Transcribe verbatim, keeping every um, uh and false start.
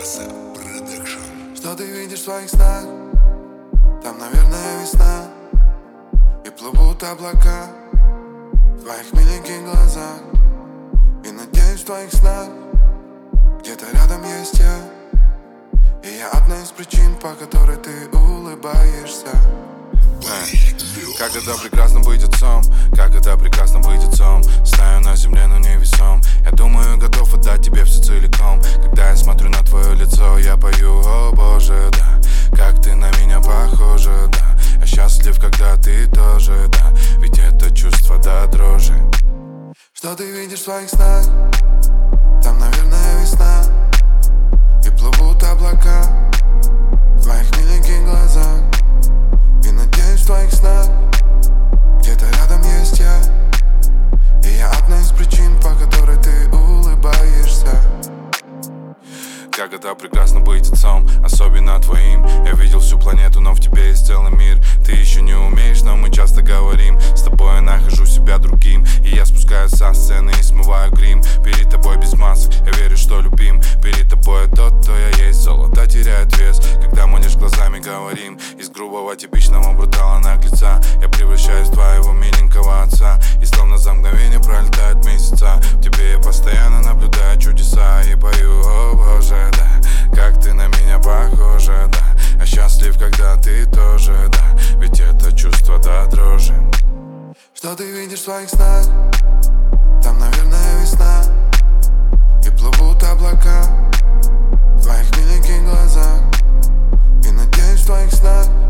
Что ты видишь в своих снах? Там, наверное, весна, и плывут облака в твоих миленьких глазах. И надеюсь, в твоих снах где-то рядом есть я, и я одна из причин, по которой ты улыбаешься. Как это прекрасно быть отцом, как это прекрасно быть отцом. Стою на земле, но невесом. Я думаю, готов отдать тебе все целиком. Когда я смотрю на твое лицо, я пою: о боже, да, как ты на меня похожа, да. Я счастлив, когда ты тоже, да, ведь это чувство до дрожи. Что ты видишь в своих снах? Там, наверное, весна, и плывут облака в твоих миленьких глазах. И надеюсь, в твоих снах где-то рядом есть я, и я одна из причин, по которой ты улыбаешься. Как это прекрасно быть отцом, особенно твоим. Я видел всю планету, но в тебе есть целый мир. Ты еще не умеешь, но мы часто говорим. С тобой я нахожу себя другим, и я спускаюсь со сцены и смываю грим. Перед тобой без масок, я верю, что любим. Перед тобой я тот, кто я есть. Золото теряет вес, когда мы лишь глазами говорим. Из грубого типичного брутала наглеца я превращаюсь в твоего миленького отца. И словно за мгновение пролетают месяца. В тебе я постоянно наблюдаю чудеса и пою: о боже, да, как ты на меня похожа, да. Я счастлив, когда ты тоже, да, ведь это чувство до дрожи. Что ты видишь в своих снах? Там, наверное, весна, и плывут облака в твоих миленьких глазах. И надеюсь, в твоих снах